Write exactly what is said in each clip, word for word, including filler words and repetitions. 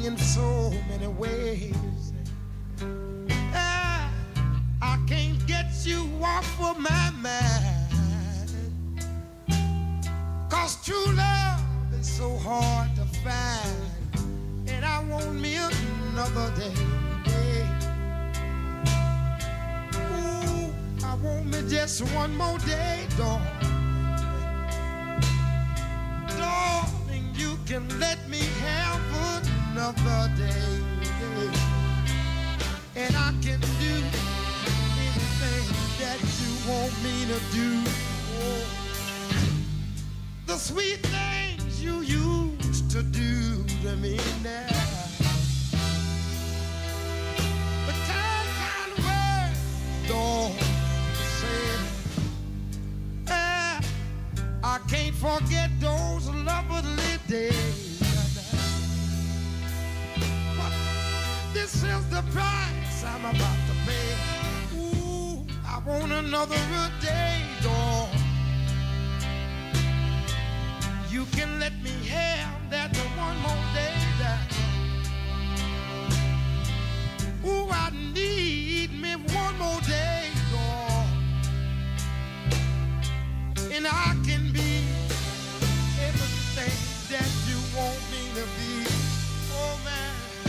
in so many ways. Ah, I can't get you off of my mind, 'cause true love is so hard to find, and I want me another day. Ooh, I want me just one more day, darling. Darling, you can let me have another day, and I can do anything that you want me to do. Oh, the sweet things you used to do to me now, the kind, kind words don't say. Ah, I can't forget those lovely days. This is the price I'm about to pay. Ooh, I want another day, dog. You can let me have that one more day. That, ooh, I need me one more day, dog. And I can be everything that you want me to be. Oh, man.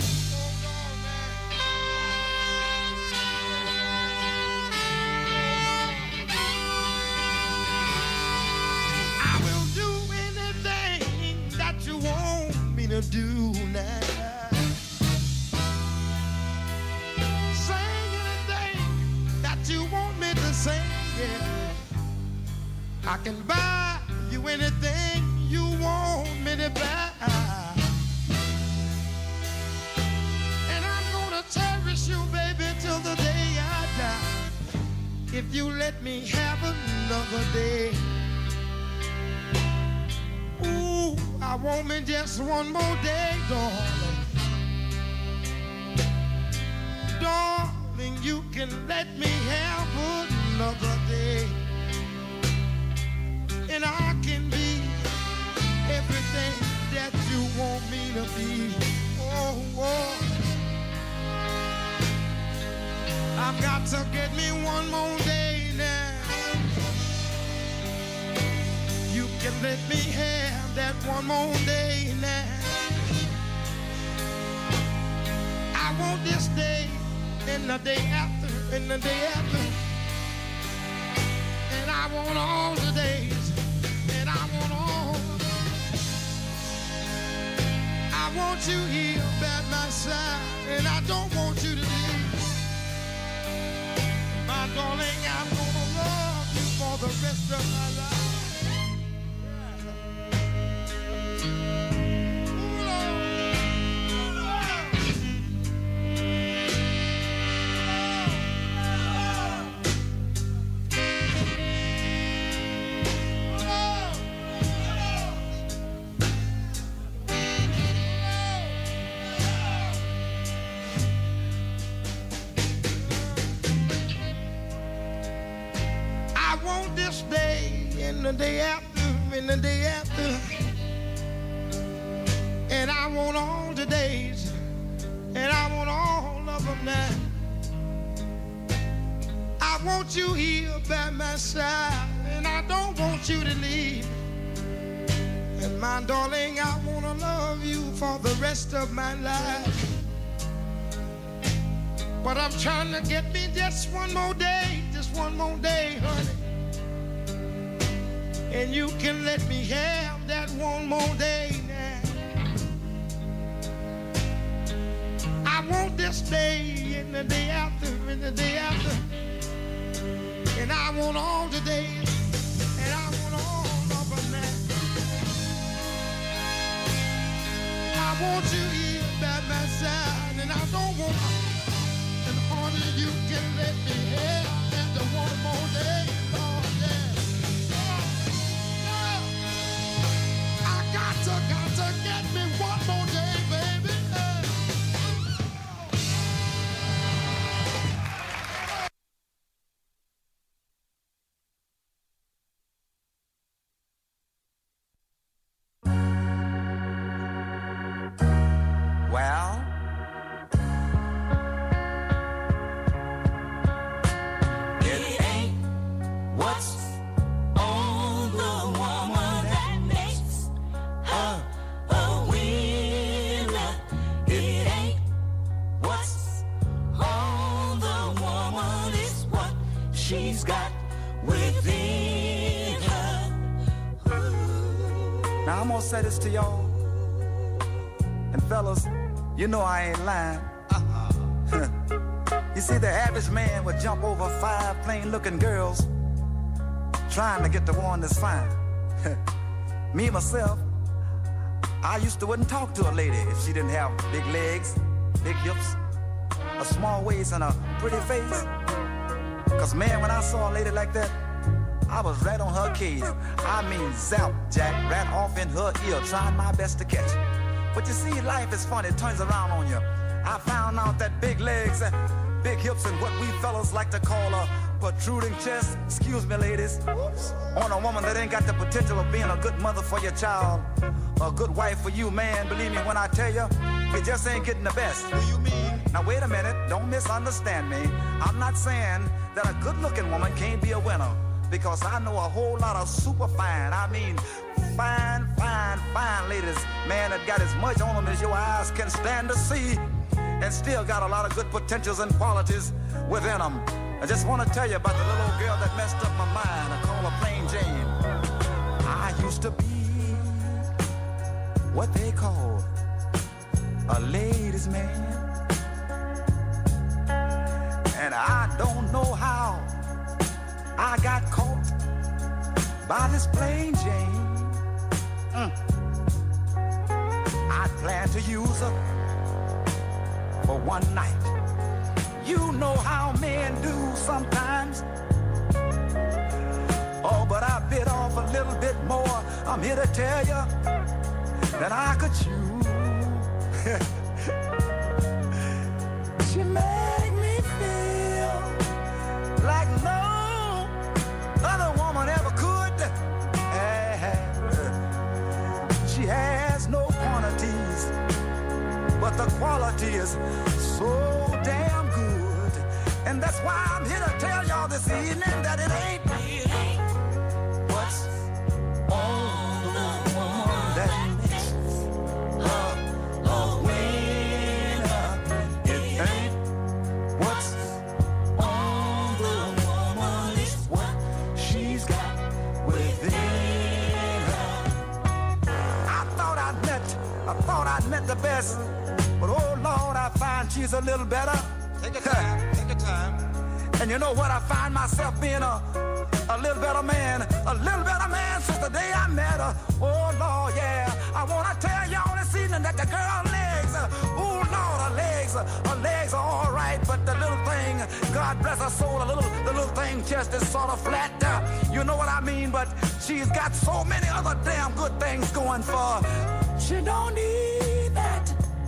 To do now, sing anything that you want me to sing. Yeah, I can buy you anything you want me to buy, and I'm gonna cherish you, baby, till the day I die. If you let me have another day. Ooh, I want me just one more day, darling. Darling, you can let me have another day, and I can be everything that you want me to be. Oh, oh. I've got to get me one more day now. You can let me have that one more day now. I want this day and the day after and the day after, and I want all the days, and I want all. I want you here by my side, and I don't want you to leave. My darling, I'm gonna love you for the rest of my life. The day after, and the day after, and I want all the days, and I want all of them now. I want you here by my side, and I don't want you to leave. And my darling, I want to love you for the rest of my life. But I'm trying to get me just one more day, just one more day, honey. And you can let me have that one more day now. I want this day and the day after and the day after, and I want all the days, and I want all of them now. I want you here by my side, and I don't want, and only you can let me have that one more day. Got to, got to get me one more day, baby. Well, Now I'm gonna say this to y'all, and fellas, you know I ain't lying. Uh-huh. You see, the average man would jump over five plain-looking girls trying to get the one that's fine. Me, myself, I used to wouldn't talk to a lady if she didn't have big legs, big hips, a small waist, and a pretty face. Cause man, when I saw a lady like that, I was right on her case. I mean, zap, jack, right off in her ear, trying my best to catch it. But you see, life is funny, it turns around on you. I found out that big legs, big hips, and what we fellas like to call a protruding chest, excuse me ladies, on a woman that ain't got the potential of being a good mother for your child, a good wife for you, man. Believe me when I tell you, it just ain't getting the best. What do you mean? Now wait a minute, don't misunderstand me. I'm not saying that a good looking woman can't be a winner, because I know a whole lot of super fine, I mean fine, fine, fine ladies, man, that got as much on them as your eyes can stand to see, and still got a lot of good potentials and qualities within them. I just want to tell you about the little girl that messed up my mind. I call her Plain Jane. I used to be what they call a ladies' man, and I don't know how I got caught by this Plain Jane. Mm. I planned to use her for one night. You know how men do sometimes. Oh, but I bit off a little bit more, I'm here to tell you, than I could chew. She made me feel like no other woman ever could. She has no quantities, but the quality is so damn good. And that's why I'm here to tell y'all this evening that it ain't, it ain't what's on the woman that makes her a winner. It ain't what's on the woman, it's what she's got within her. I thought I'd met, I thought I'd met the best, but oh Lord, I find she's a little better. Take your time, take your time. And you know what? I find myself being a, a little better man, a little better man since the day I met her. Oh Lord, yeah. I want to tell y'all this evening that the girl legs, uh, oh Lord, her legs, uh, her legs are all right, but the little thing, God bless her soul, the little, the little thing just is sort of flat. Uh, you know what I mean? But she's got so many other damn good things going for her. She don't need that.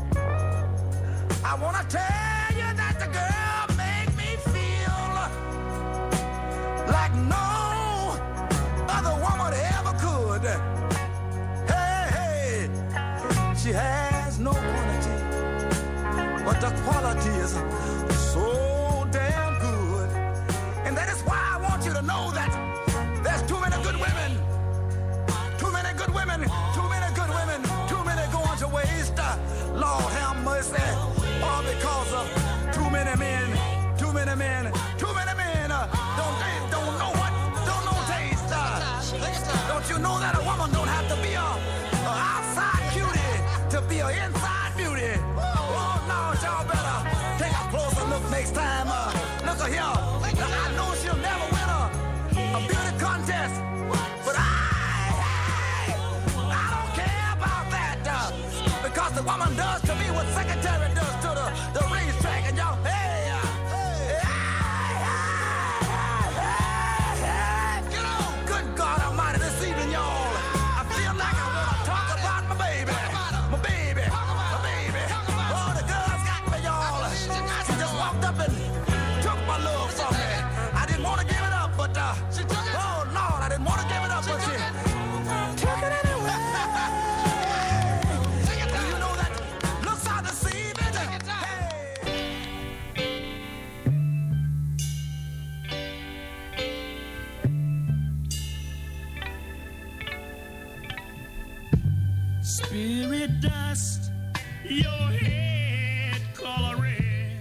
I want to tell you that the girl make me feel like no other woman ever could. Hey, hey, she has no quantity, but the quality is so damn good. And that is why I want you to know that there's too many good women, too many good women, too many good women, too many going to waste. Lord have mercy. All because of too many men, too many men, too many men uh, don't they don't know what, don't know taste. Uh, don't you know that a woman don't have to be a, a outside cutie to be an inside beauty? Oh no, y'all better take a closer look next time. Uh, look at here. Now, I know she'll never win a, a beauty contest, but I, I, I don't care about that uh, because the woman does to me what secretary does to the, the racetrack, and y'all, hey, uh, hey, hey, hey, hey, get on. Good God Almighty, this evening, y'all, I feel like I want to talk about my baby, my baby, my baby. Oh, the girl's got me, y'all. She just walked up and took my love from me. I didn't want to give it up, but uh, oh Lord, I didn't want to give it up, but she took it anyway. You know that looks out to see me. Spirit dust, your head color red.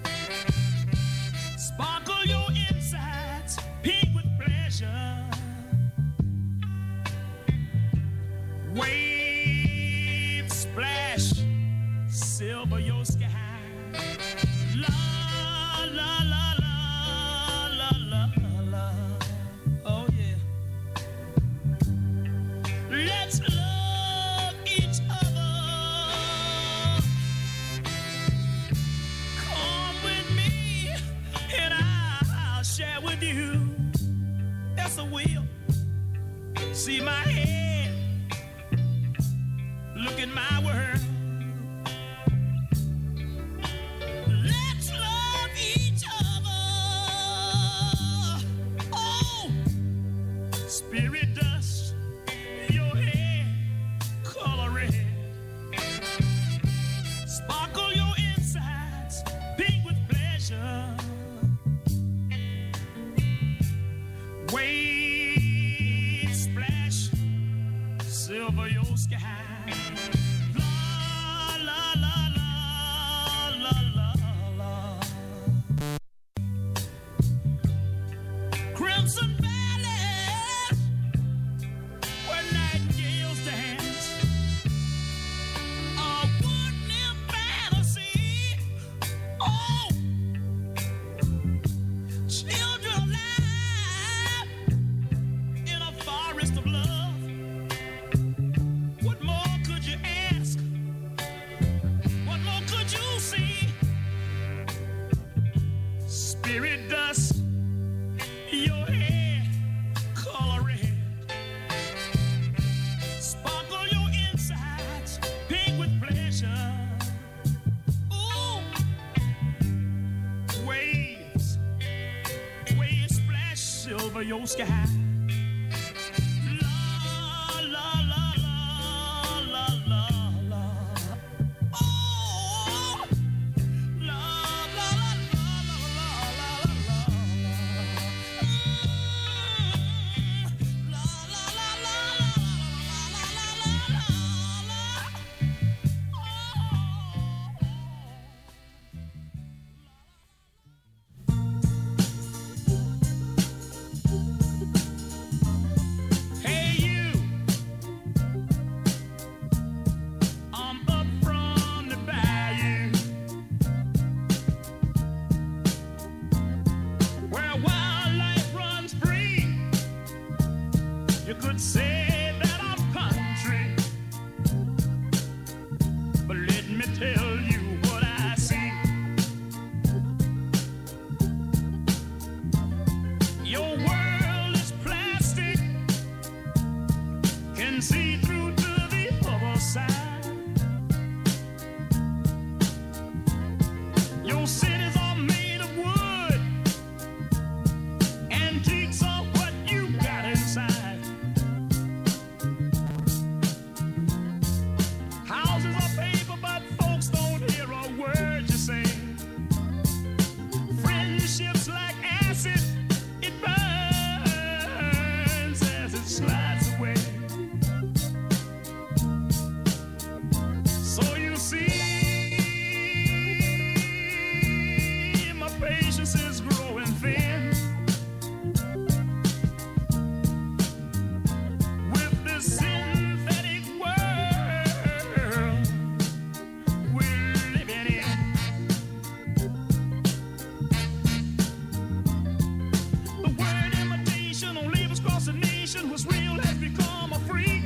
Sparkle your insides, pink with pleasure. Wave splash, silver your sky. La la la la la la la. Oh yeah. Let's love each other. Come with me and I'll share with you. Yes, I will. See my head. Look at my world. Let's love each other. Oh, spirit dust, your hair, color red. Sparkle your insides, pink with pleasure. Wave splash, silver your sky. Crimson Valley, where nightingales dance, a woodland fantasy. Oh, children alive in a forest of love. What more could you ask? What more could you see? Spirit dust, your hair, color red. Sparkle your insides, pink with pleasure. Ooh, waves, waves splash, silver your sky. La la la la la la la. Oh, la la la la la la la la. Hey you, I'm up from the bayou, where wildlife runs free. You could say that I'm country, but let me tell you what I see. Your world is plastic, can see through to the other side. Your cities are made of wood, antiques are what you got inside. Houses are paper, but folks don't hear a word you say. Friendships like acid, it burns as it slides away. So you see, my patience is growing thin with this synthetic world we're living in. The word imitation on labels across the nation was real has become a freak.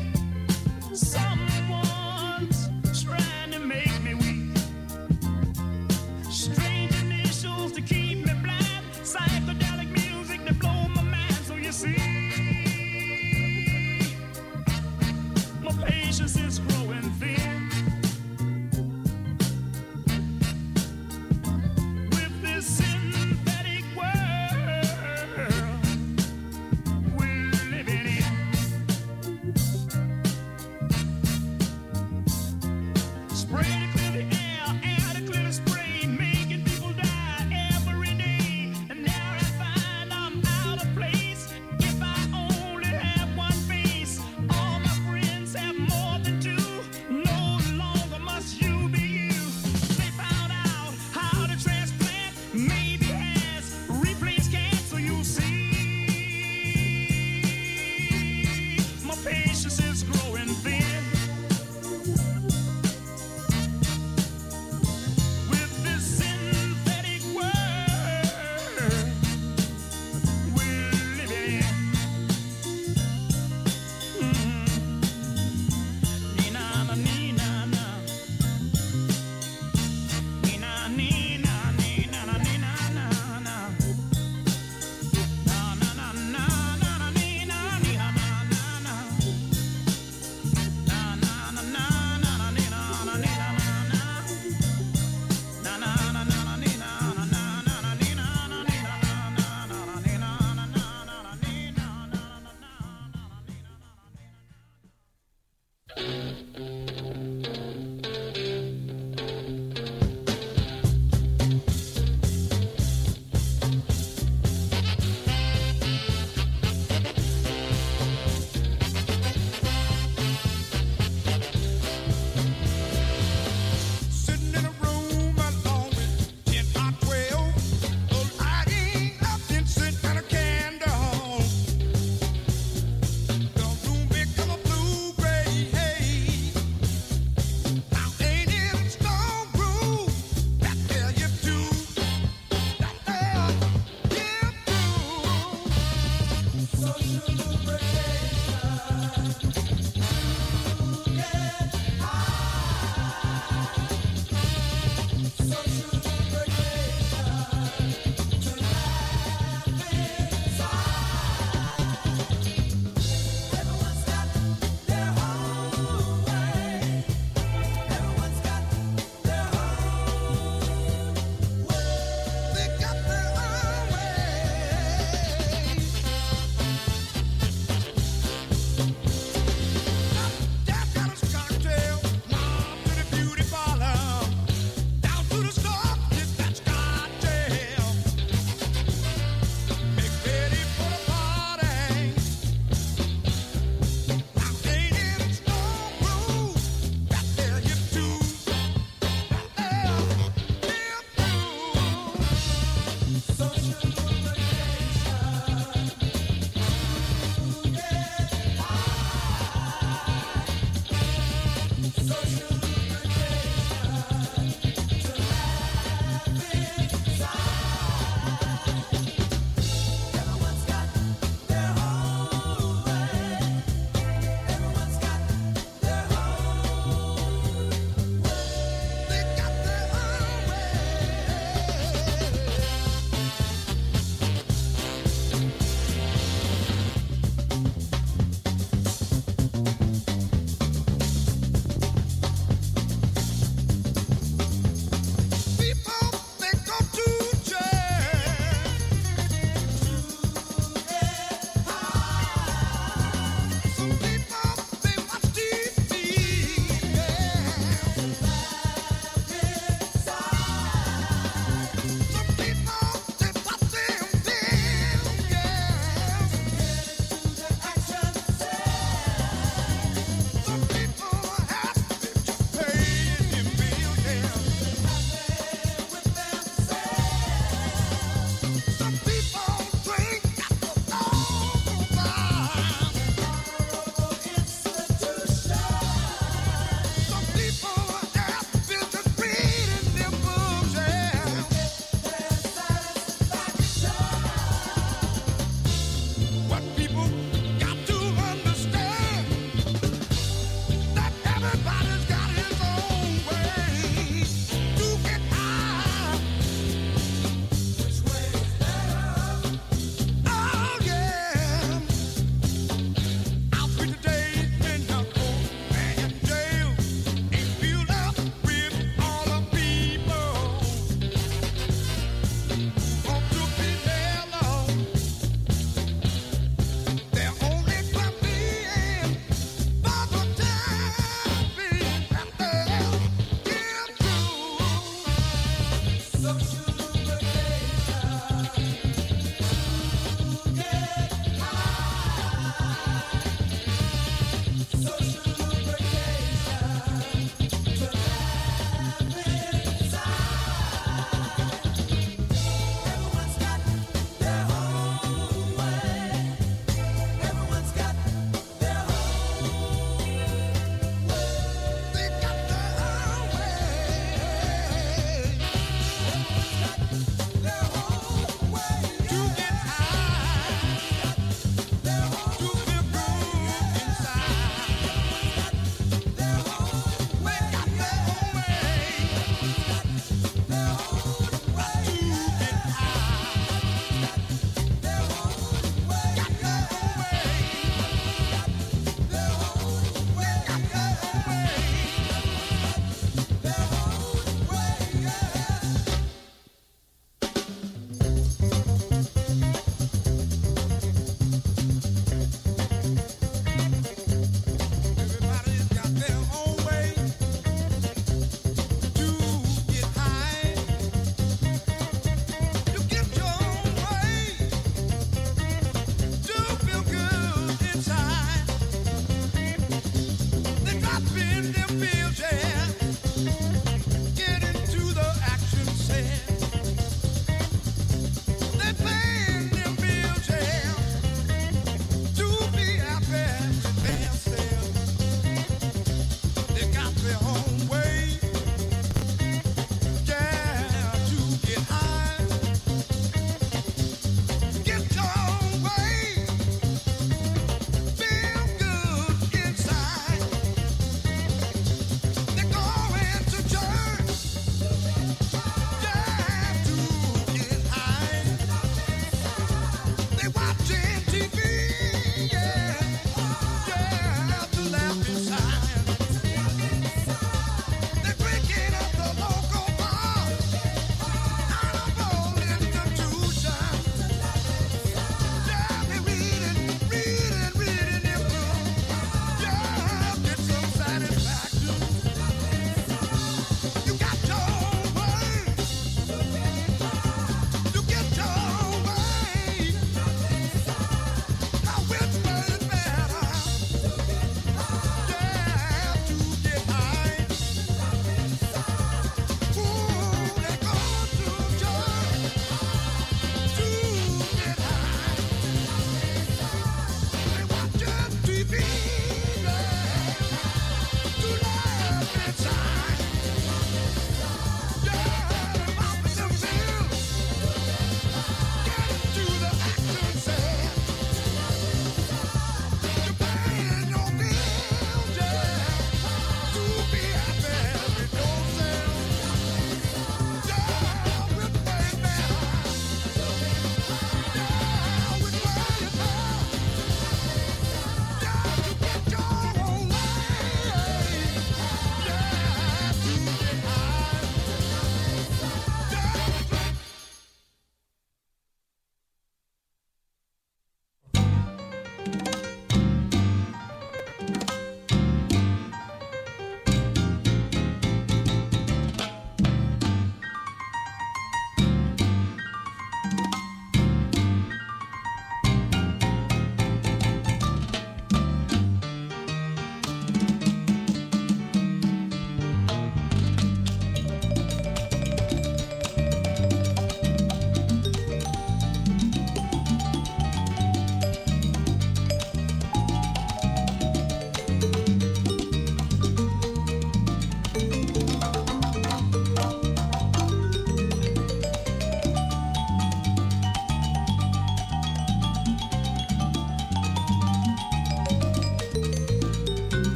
Someone's trying to make me weak. Strange initials to keep me blind. Psychedelic music to blow my mind. So you see, my patience is growing thin with this synthetic world we're living in. Spray to clear the air, air to clear the spray, making people die every day. And now I find I'm out of place. If I only have one face, all my friends have more than two.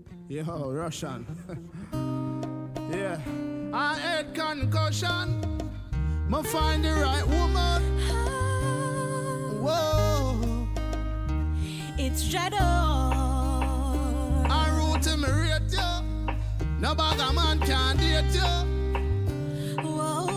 Yo, Russian. Yeah. I had concussion. Ma find the right woman. Whoa. It's Jado. I root him rate you. No bag a man can date you. Whoa,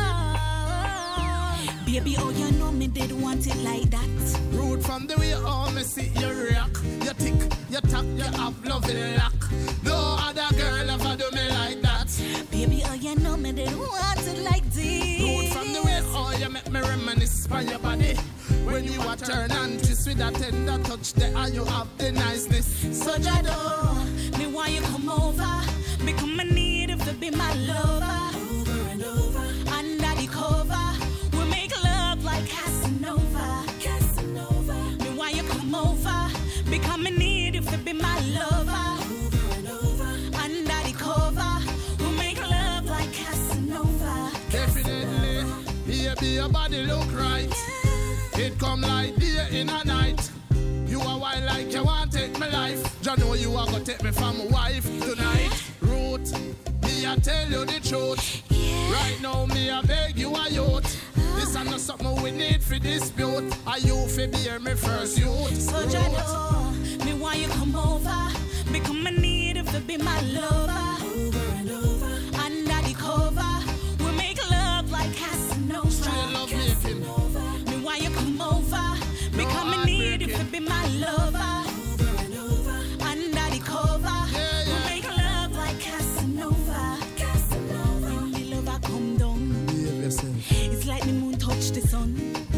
whoa. Baby, oh, you know me did want it like that. Root from the way oh me see you react. You tick, you tap, you have lovely luck. No other girl ever do me like that. Baby, oh, you know me did want it like this. Root from the way oh you make me reminisce by your body. When you are turn and twist with a tender touch, there and you have the niceness. So Jado, me want you come over. Become my need if it be my lover. Over and over, under the cover. We make love like Casanova. Casanova. Me want you come over. Become my need if it be my lover. Over and over, under the cover. We make love like Casanova. Definitely, baby, your body look right. It come like day in a night. You are wild like you want take my life. You know you are gonna take me from my wife tonight. Root, me I tell you the truth. Yeah. Right now me I beg you a youth. This is not something we need for dispute. Are you for be me first youth? So Jado, me want you come over. Become my need if it be my lover. Over and over, under the cover. We make love like Casanova. Straight love making. Me want you come over. Become my need if it be my lover. Over and over, under the cover. Yeah, yeah. We make love like Casanova. Casanova. When the lover come down, Behave yourself. it's like the moon touch the sun.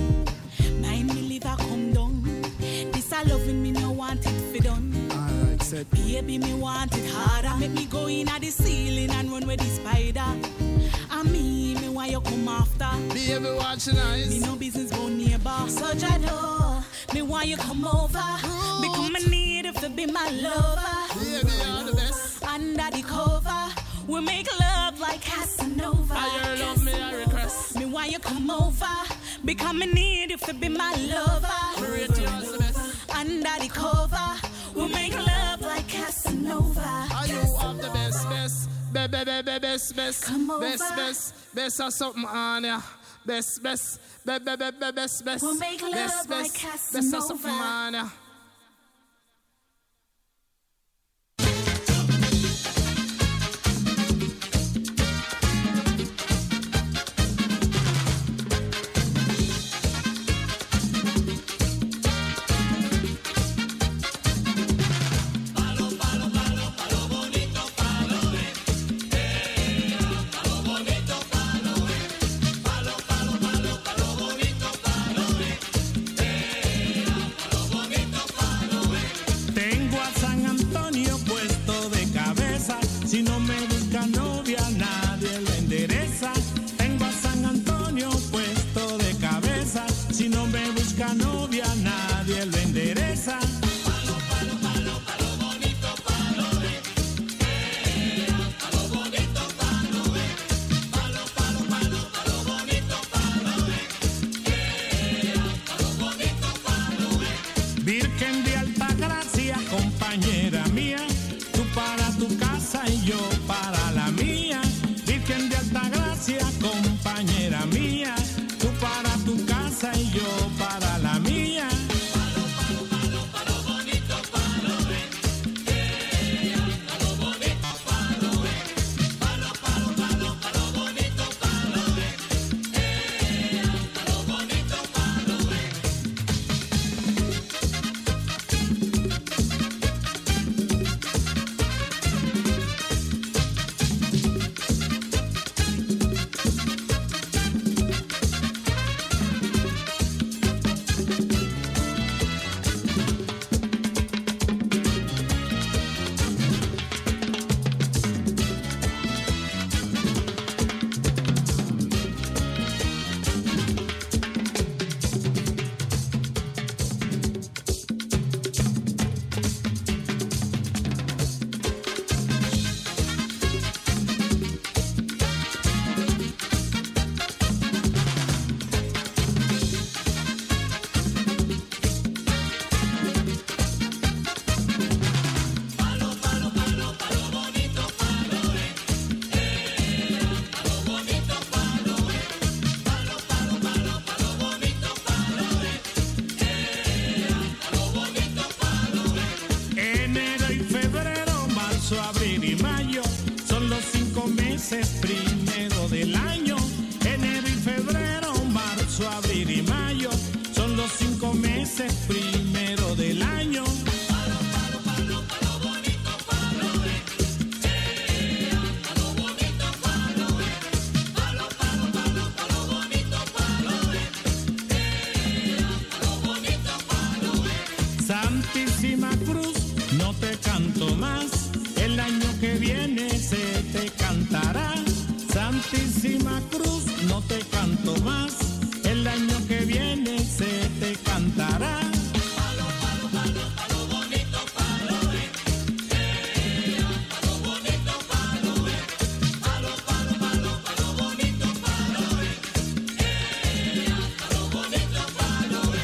Mind me liver come down. This I loving me no want it for done. Alright, set. Baby, me want it harder. Make me go in at the ceiling and run with the spider. I mean, me want you come after. Baby, watch your eyes. Me no business go neighbor. So Jado, me want you come over. Become my need if it be my lover. Baby, you're the best. Under the cover, we make love like Casanova. I your love me a request. Me want you come over. Become my need if it be my lover. Me rate you as the best. Under the cover, we make love like Casanova. Are you have the best, best, be, be, be, be, best, best, Come over. best, best, best or something on ya. Best, best, be, be, be, be, best, best, We'll make love best, like best, best or something Casanova. on ya. Tengo a San Antonio puesto de cabeza. Si no me busca novia, nadie lo endereza. Tengo a San Antonio puesto de cabeza. Si no me busca novia, nadie lo endereza. Palo, palo, palo, palo bonito, palo, eh. Eh, palo bonito, palo, eh. Palo, palo, palo, palo bonito, palo, eh. Eh, palo bonito, palo, eh. Virgen de alta gracia, compañera mía, tú para tu casa y yo para la mía. Virgen de alta gracia, compañera mía, tú para tu casa y yo para la mía. Palo, palo, palo, palo bonito, palo, eh. Eh, palo bonito, palo, eh. Palo, palo, palo, palo bonito, palo, eh. Eh, palo bonito, palo, eh. meses primero del año. Enero y febrero, marzo, abril y mayo son los cinco meses primero del año. Palo, palo, palo, palo bonito, palo, eh. Eh, palo bonito, palo, eh. Palo, palo, palo, palo bonito, palo, eh. Eh, palo bonito, palo, eh. Santísima Cruz, no te canto más. El año que viene se te cantará. Santísima Cruz, no te canto más. El año que viene se te cantará. Palo, palo, palo, palo bonito, palo, eh. Eh, palo bonito, palo, eh. Palo, palo, palo, palo bonito, palo, eh. Eh, palo bonito, palo, eh.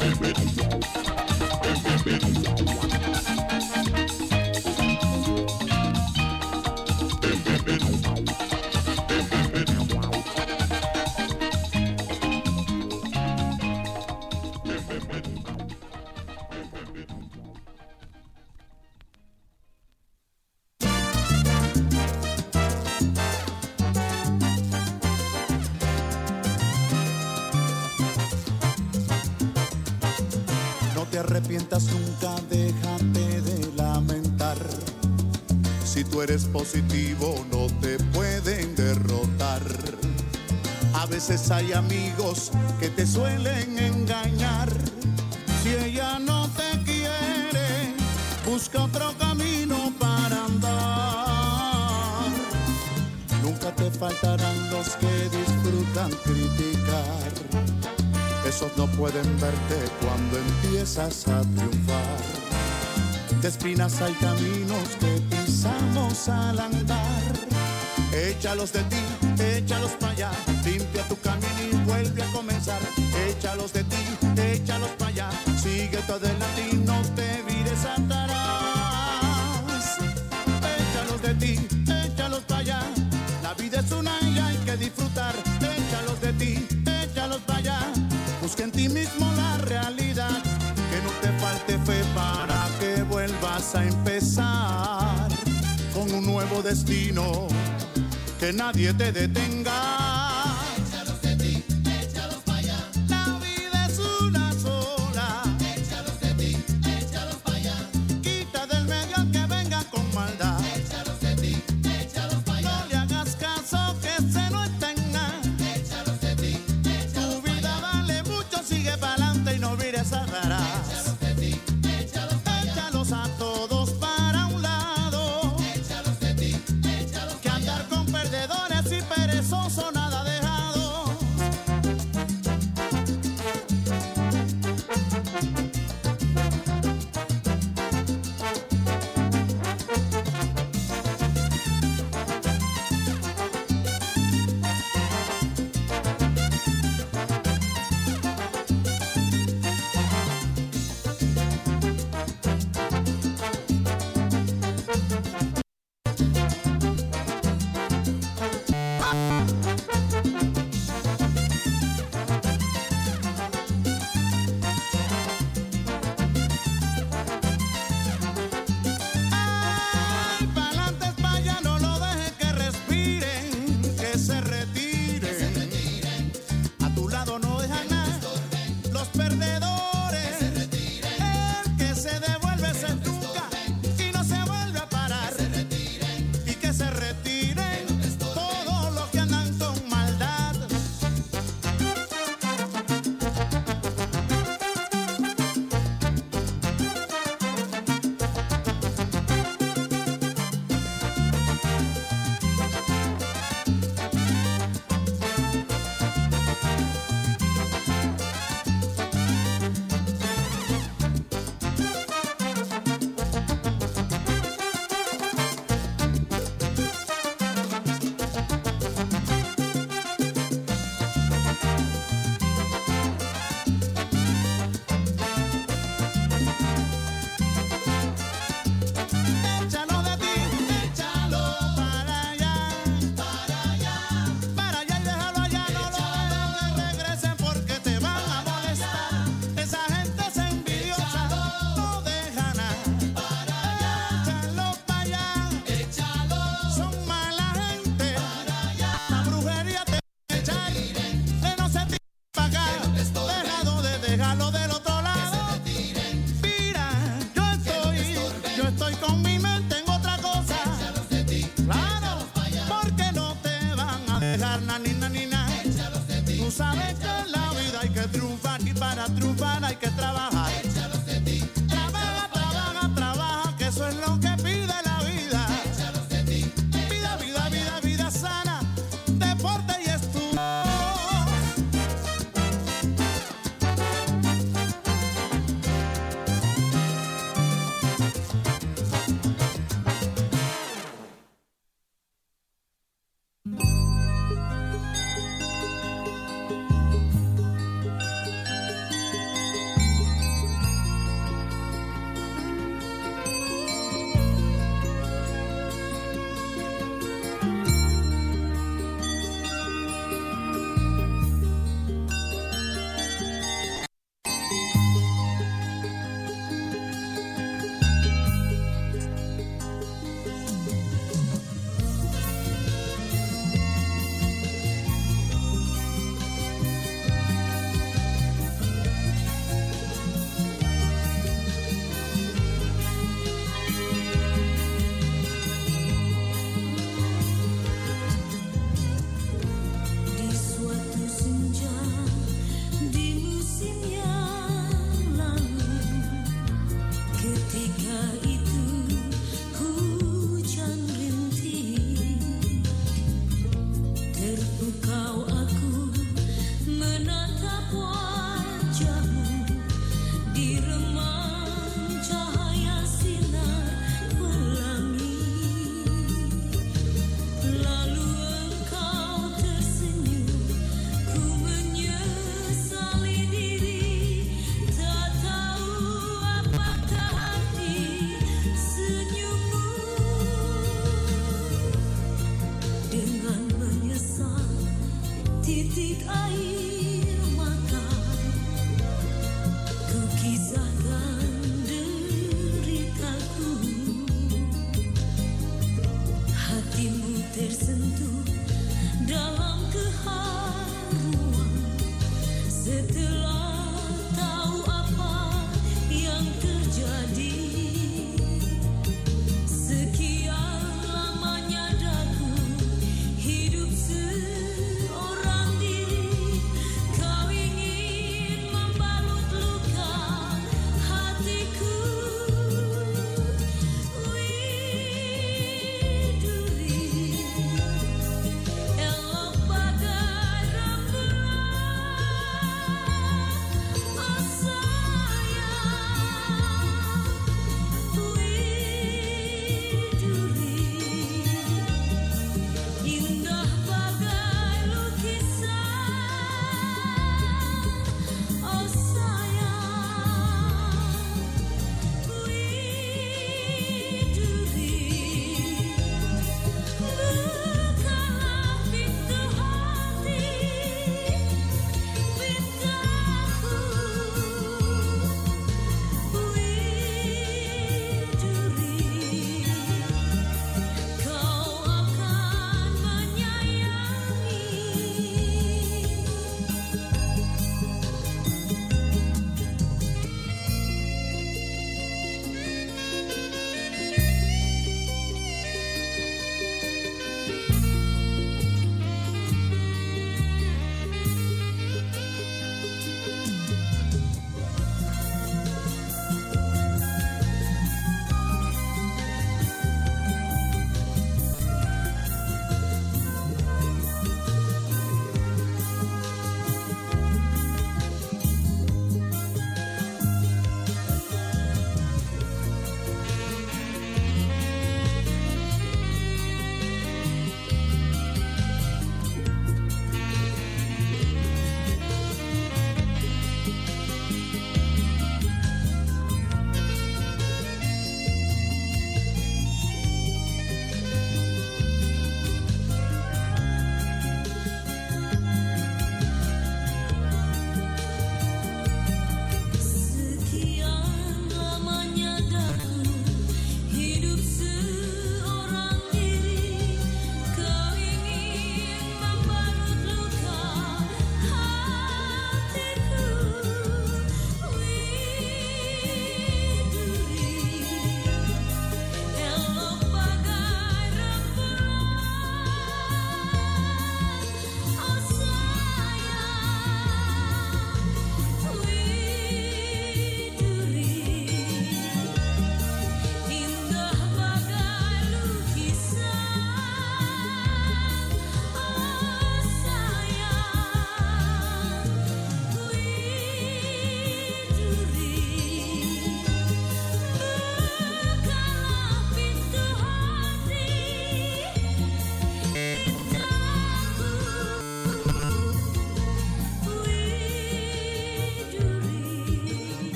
No te arrepientas nunca, déjate de lamentar. Si tú eres positivo, no te pueden derrotar. A veces hay amigos que te suelen engañar. Si ella no te quiere, busca otro camino para andar. Nunca te faltarán los que disfrutan criticar. Esos no pueden verte cuando empiezas a triunfar. De espinas hay caminos que pisamos al andar. Échalos de ti, échalos para allá. Limpia tu camino y vuelve a comenzar. Échalos de ti, échalos para allá. Sigue todo adelante y no te vires atrás. Échalos de ti, échalos para allá. La vida es una y hay que disfrutar. Échalos de ti, échalos para allá. Busca en ti mismo la realidad, que no te falte fe para que vuelvas a empezar con un nuevo destino, que nadie te detenga. Échalos de ti, échalos para allá. La vida es una sola. Échalos de ti, échalos para allá. Quita del medio al que venga con maldad. Échalos de ti, échalos para allá. No le hagas caso que se no tenga. Échalos de ti, tu vida vale mucho, sigue para adelante y no vires atrás. Échalos de ti, échalos para allá. Échalos a todos para un lado. Échalos de ti, échalos que andar con perdedores y perezosos nada dejado. Ay, pa'lante es pa' allá, no lo dejes que respiren, que se retiren. A tu lado no dejan nada, los perdedores. El que se devuelve se estuca y no se vuelve a parar. Y que se retiren todos los que andan con maldad. Échalo de ti, échalo para allá, para allá, para allá y déjalo allá. No lo dejes que regresen porque te van a molestar. Esa gente es envidiosa, no deja nada. Échalo para allá, échalo. Son mala gente, para allá. La brujería te va a echar, que no se tire para acá. Déjalo de dejarlo del otro lado. Mira, yo estoy, yo estoy con mi mente en otra cosa. Claro, porque no te van a dejar na ni na ni na. Tú sabes que en la vida hay que triunfar y para triunfar hay que trabajar. Trabaja, trabaja, trabaja, que eso es lo que pide la vida. Vida, vida, vida, vida sana, deporte y estudio. Setitik air mata ku kisahkan deritaku, hatimu tersentuh dalam keharuan setelah tahu apa yang terjadi. Sekian lamanya daku hidup seorang diri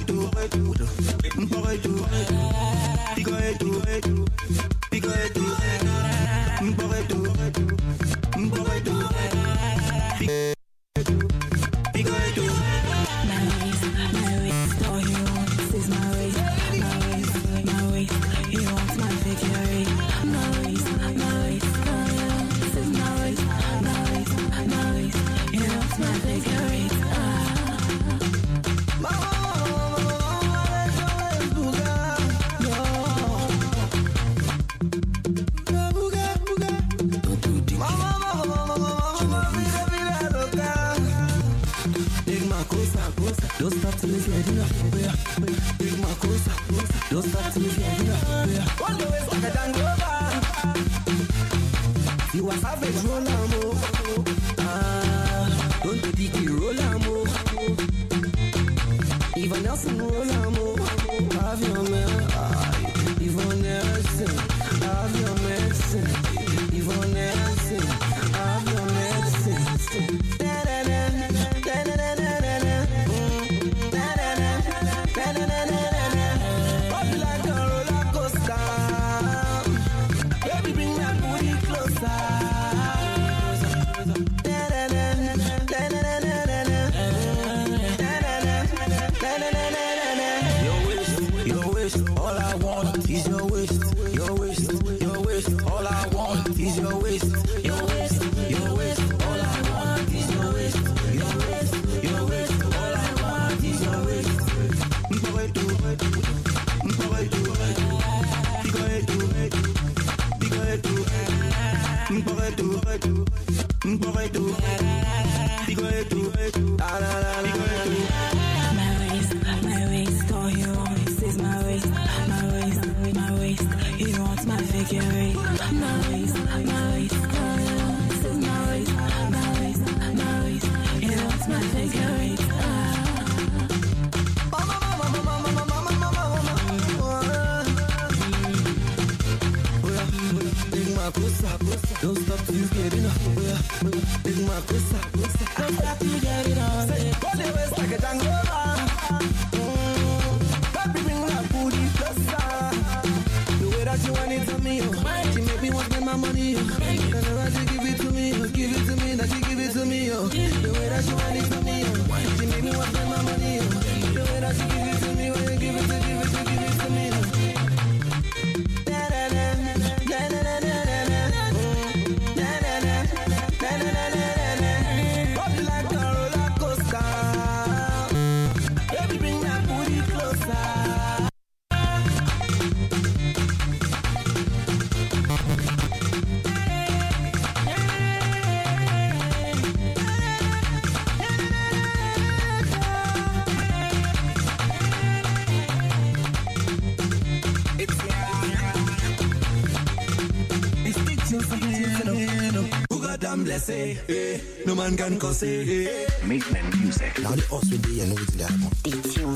tu, m'pare tu, pique tu, pique tu, m'pare tu, m'pare tu, pique tu. My waist, my waist, all he wants is my waist, my waist, my waist. He wants my figure eight. My waist, my waist, all he wants is my waist, my waist, my waist. He wants my figure eight. Ah. Don't stop till it's getting up. Big my cosa. Don't stop till it's getting up. One day it's like a dangover. You are savage, roll on more. Ah, don't take the key, roll on more. Even Nelson, roll on more. Have your man. Even Nelson, have your medicine. Even Nelson, have your medicine. Don't stop till you get enough. Big my cosa. Don't stop till you get enough. All the ways like a dangover. Baby, bring that booty closer. The way that you want it to me, she make me want to spend my money. Whenever she give it to me, give it to me, that she give it to me. The way that you want it to me, she make me want to spend my money. The way that she give it to me, when you give it to, give it to, give it to me. Blessé, eh, no man can cause it. Make them music. Now the us will be and know it's that.